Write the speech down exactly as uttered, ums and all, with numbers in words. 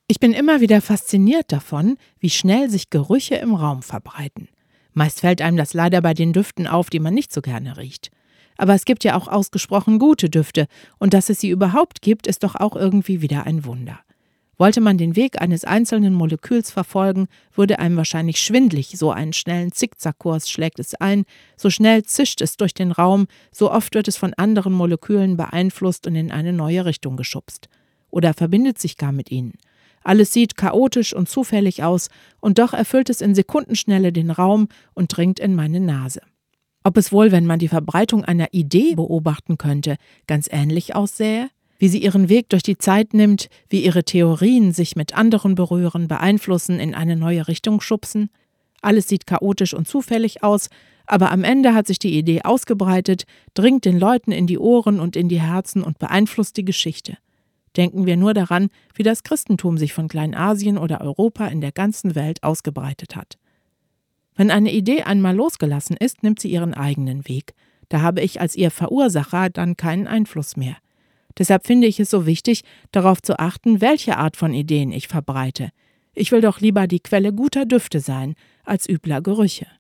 Ich bin immer wieder fasziniert davon, wie schnell sich Gerüche im Raum verbreiten. Meist fällt einem das leider bei den Düften auf, die man nicht so gerne riecht. Aber es gibt ja auch ausgesprochen gute Düfte, und dass es sie überhaupt gibt, ist doch auch irgendwie wieder ein Wunder. Wollte man den Weg eines einzelnen Moleküls verfolgen, würde einem wahrscheinlich schwindlig, so einen schnellen Zickzackkurs schlägt es ein, so schnell zischt es durch den Raum, so oft wird es von anderen Molekülen beeinflusst und in eine neue Richtung geschubst. Oder verbindet sich gar mit ihnen. Alles sieht chaotisch und zufällig aus, und doch erfüllt es in Sekundenschnelle den Raum und dringt in meine Nase. Ob es wohl, wenn man die Verbreitung einer Idee beobachten könnte, ganz ähnlich aussähe? Wie sie ihren Weg durch die Zeit nimmt, wie ihre Theorien sich mit anderen berühren, beeinflussen, in eine neue Richtung schubsen? Alles sieht chaotisch und zufällig aus, aber am Ende hat sich die Idee ausgebreitet, dringt den Leuten in die Ohren und in die Herzen und beeinflusst die Geschichte. Denken wir nur daran, wie das Christentum sich von Kleinasien oder Europa in der ganzen Welt ausgebreitet hat. Wenn eine Idee einmal losgelassen ist, nimmt sie ihren eigenen Weg. Da habe ich als ihr Verursacher dann keinen Einfluss mehr. Deshalb finde ich es so wichtig, darauf zu achten, welche Art von Ideen ich verbreite. Ich will doch lieber die Quelle guter Düfte sein, als übler Gerüche.